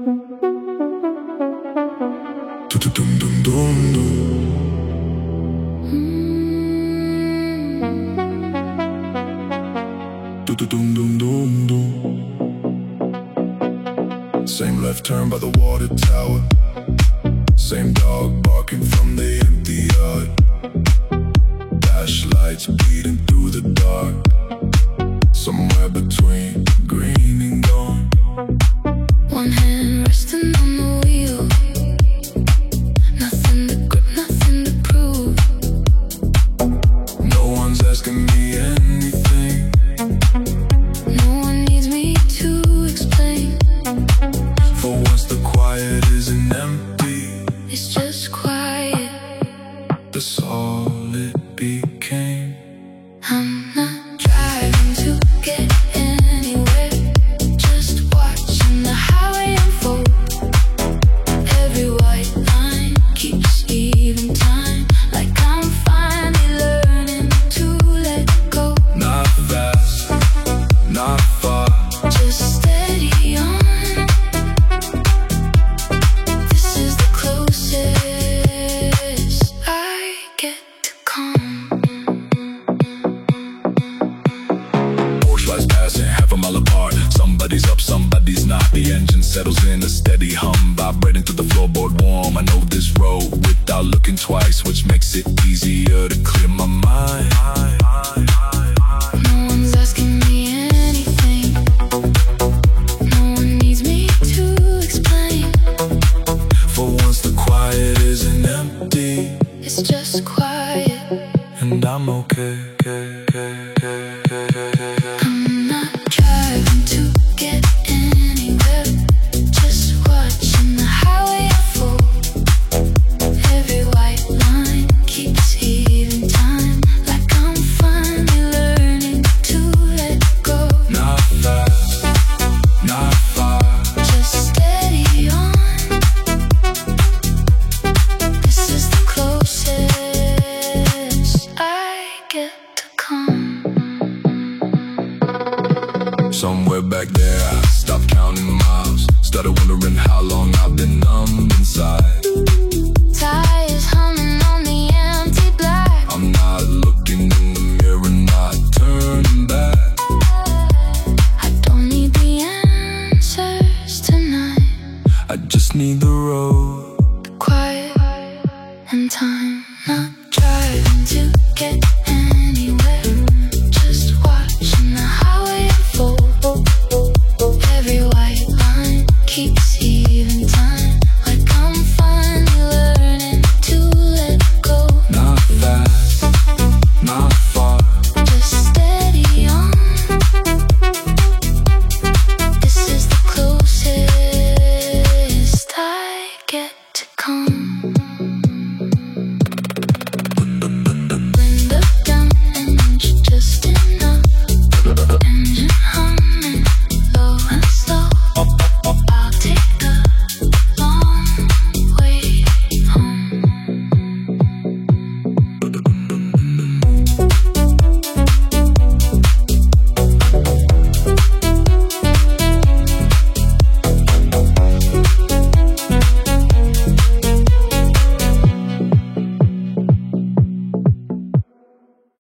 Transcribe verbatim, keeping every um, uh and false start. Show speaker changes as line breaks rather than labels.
Same left turn by the water tower. Same dog barking from the empty yard. Dash lights bleeding through the dark. Somewhere between green and gone.
One hand resting on the wheel. Nothing to grip, nothing to prove.
No one's asking me anything.
No one needs me to explain.
For once the quiet isn't empty.
It's just quiet.
That's all it became.
I'm not driving to get anywhere. Just watching the highway unfold. Every white line keeps even time. Like I'm finally learning to let go.
Not fast, not far.
Just steady on. This is the closest I get to calm.
Porsche lights passing half a mile apart. Somebody's up, somebody's not. The engine settles in a steady hum, vibrating through the floorboard warm. I know this road without looking twice, which makes it easier to clear my mind.
No one's asking me anything. No one needs me to explain.
For once the quiet isn't empty.
It's just quiet.
And I'm okay.
I'm not driving to get anywhere. Just watching the highway unfold. Every white line keeps even time. Like I'm finally learning to let go.
Not fast, not far.
Just steady on. This is the closest I get to calm.
Somewhere back there, I stopped counting miles. Started wondering how long I've been numb inside.
Tires humming on the empty black.
I'm not looking in the mirror, not turning back.
I don't need the answers tonight.
I just need the road